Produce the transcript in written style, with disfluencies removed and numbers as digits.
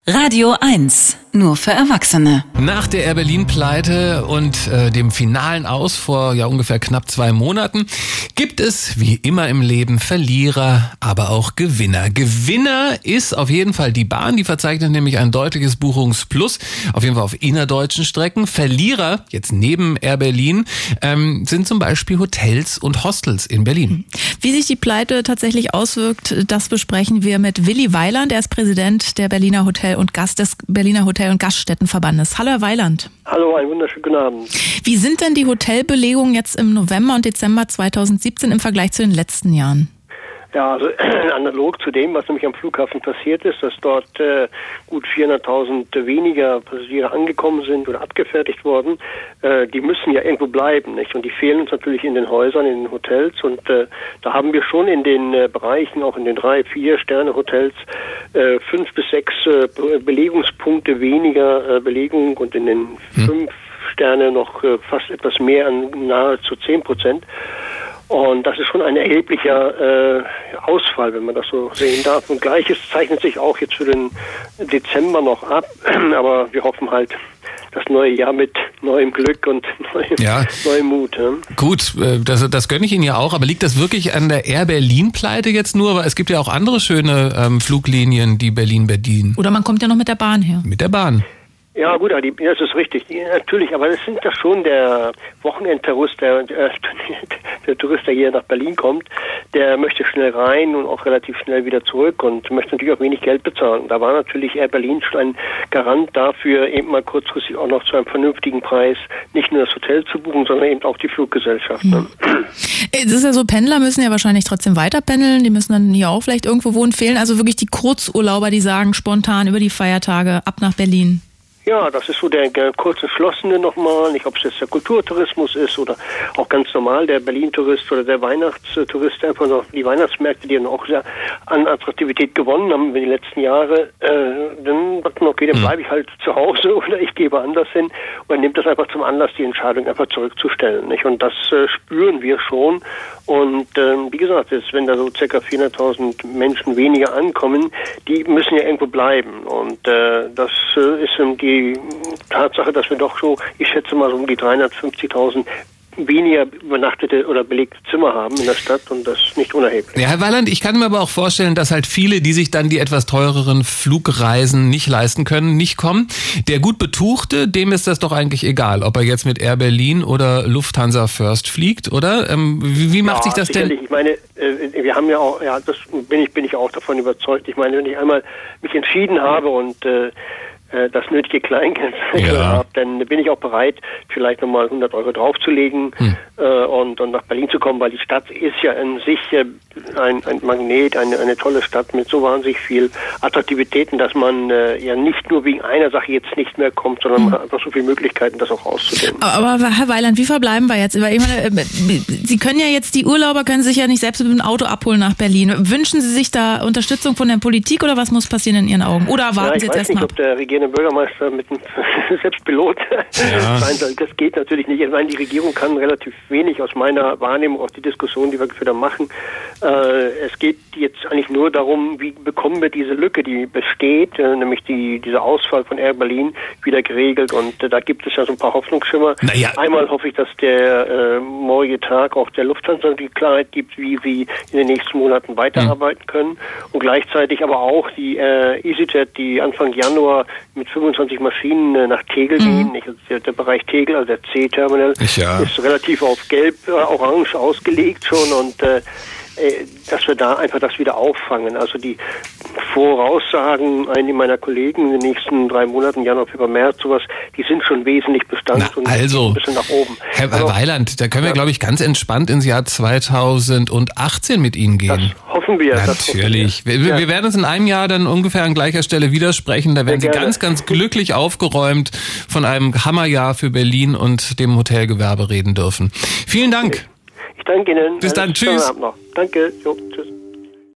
Radio 1, nur für Erwachsene. Nach der Air Berlin-Pleite und dem finalen Aus vor ungefähr knapp 2 Monaten gibt es, wie immer im Leben, Verlierer, aber auch Gewinner. Gewinner ist auf jeden Fall die Bahn, die verzeichnet nämlich ein deutliches Buchungsplus, auf jeden Fall auf innerdeutschen Strecken. Verlierer, jetzt neben Air Berlin, sind zum Beispiel Hotels und Hostels in Berlin. Wie sich die Pleite tatsächlich auswirkt, das besprechen wir mit Willi Weiland. Er ist Präsident der Berliner des Berliner Hotel- und Gaststättenverbandes. Hallo Herr Weiland. Hallo, einen wunderschönen guten Abend. Wie sind denn die Hotelbelegungen jetzt im November und Dezember 2017 im Vergleich zu den letzten Jahren? Ja, also analog zu dem, was nämlich am Flughafen passiert ist, dass dort gut 400.000 weniger Passagiere angekommen sind oder abgefertigt worden, die müssen ja irgendwo bleiben, nicht? Und die fehlen uns natürlich in den Häusern, in den Hotels. Und da haben wir schon in den Bereichen, auch in den 3-4-Sterne-Hotels, 5 bis 6 Belegungspunkte weniger Belegung und in den 5 Sterne noch fast etwas mehr, an nahezu 10%. Und das ist schon ein erheblicher Ausfall, wenn man das so sehen darf. Und Gleiches zeichnet sich auch jetzt für den Dezember noch ab. Aber wir hoffen halt, das neue Jahr mit neuem Glück und neuem Mut. Ja. Gut, das gönne ich Ihnen ja auch. Aber liegt das wirklich an der Air Berlin-Pleite jetzt nur? Weil es gibt ja auch andere schöne Fluglinien, die Berlin bedienen. Oder man kommt ja noch mit der Bahn her. Mit der Bahn. Ja gut, das ist richtig, natürlich, aber das sind das schon der Wochenendtourist, der Tourist, der hier nach Berlin kommt, der möchte schnell rein und auch relativ schnell wieder zurück und möchte natürlich auch wenig Geld bezahlen. Da war natürlich Air Berlin schon ein Garant dafür, eben mal kurzfristig auch noch zu einem vernünftigen Preis nicht nur das Hotel zu buchen, sondern eben auch die Fluggesellschaft. Es ist ja so, Pendler müssen ja wahrscheinlich trotzdem weiter pendeln, die müssen dann hier auch vielleicht irgendwo wohnen, fehlen also wirklich die Kurzurlauber, die sagen spontan über die Feiertage ab nach Berlin. Ja, das ist so der kurz entschlossene nochmal, nicht ob es jetzt der Kulturtourismus ist oder auch ganz normal der Berlin-Tourist oder der Weihnachtstourist, einfach noch die Weihnachtsmärkte, die dann auch sehr an Attraktivität gewonnen haben in den letzten Jahren, dann sagt man, okay, dann bleibe ich halt zu Hause oder ich gehe woanders hin und man nimmt das einfach zum Anlass, die Entscheidung einfach zurückzustellen, nicht? Und das spüren wir schon und wie gesagt, wenn da so ca. 400.000 Menschen weniger ankommen, die müssen ja irgendwo bleiben und das ist die Tatsache, dass wir doch so, ich schätze mal so um die 350.000 weniger übernachtete oder belegte Zimmer haben in der Stadt und das nicht unerheblich. Ja, Herr Weiland, ich kann mir aber auch vorstellen, dass halt viele, die sich dann die etwas teureren Flugreisen nicht leisten können, nicht kommen. Der gut Betuchte, dem ist das doch eigentlich egal, ob er jetzt mit Air Berlin oder Lufthansa First fliegt, oder? Wie macht sich das sicherlich. denn? Ich meine, wir haben ja auch, das bin ich auch davon überzeugt. Ich meine, wenn ich einmal mich entschieden habe und das nötige Kleingeld habe, dann bin ich auch bereit, vielleicht nochmal 100 Euro draufzulegen und nach Berlin zu kommen, weil die Stadt ist ja in sich ein Magnet, eine tolle Stadt mit so wahnsinnig viel Attraktivitäten, dass man ja nicht nur wegen einer Sache jetzt nicht mehr kommt, sondern man hat einfach so viele Möglichkeiten, das auch auszudehnen. Aber Herr Weiland, wie verbleiben wir jetzt? Weil ich meine, Sie können ja jetzt, die Urlauber können sich ja nicht selbst mit dem Auto abholen nach Berlin. Wünschen Sie sich da Unterstützung von der Politik oder was muss passieren in Ihren Augen? Oder warten Sie jetzt erstmal ab? Ich weiß nicht, ob der regierende Bürgermeister mit dem Selbstpilot sein soll. Das geht natürlich nicht. Ich meine, die Regierung kann relativ wenig aus meiner Wahrnehmung, auch die Diskussion, die wir geführt haben, machen. Es geht jetzt eigentlich nur darum, wie bekommen wir diese Lücke, die besteht, nämlich dieser Ausfall von Air Berlin wieder geregelt und da gibt es ja so ein paar Hoffnungsschimmer. Einmal hoffe ich, dass der morgige Tag auch der Lufthansa die Klarheit gibt, wie sie in den nächsten Monaten weiterarbeiten können und gleichzeitig aber auch die EasyJet, die Anfang Januar mit 25 Maschinen nach Tegel gehen. Der Bereich Tegel, also der C-Terminal, ist relativ auf gelb-orange ausgelegt schon und dass wir da einfach das wieder auffangen. Also die Voraussagen einige meiner Kollegen in den nächsten 3 Monaten, Januar, Februar, März, sowas, die sind schon wesentlich Bestand und ein bisschen nach oben. Herr Weiland, da können wir, glaube ich, ganz entspannt ins Jahr 2018 mit Ihnen gehen. Das hoffen wir. Natürlich. Wir werden uns in einem Jahr dann ungefähr an gleicher Stelle widersprechen. Da werden Sie ganz, ganz glücklich aufgeräumt von einem Hammerjahr für Berlin und dem Hotelgewerbe reden dürfen. Vielen Dank. Ich danke Ihnen. Bis dann. Tschüss. Danke. Jo, tschüss.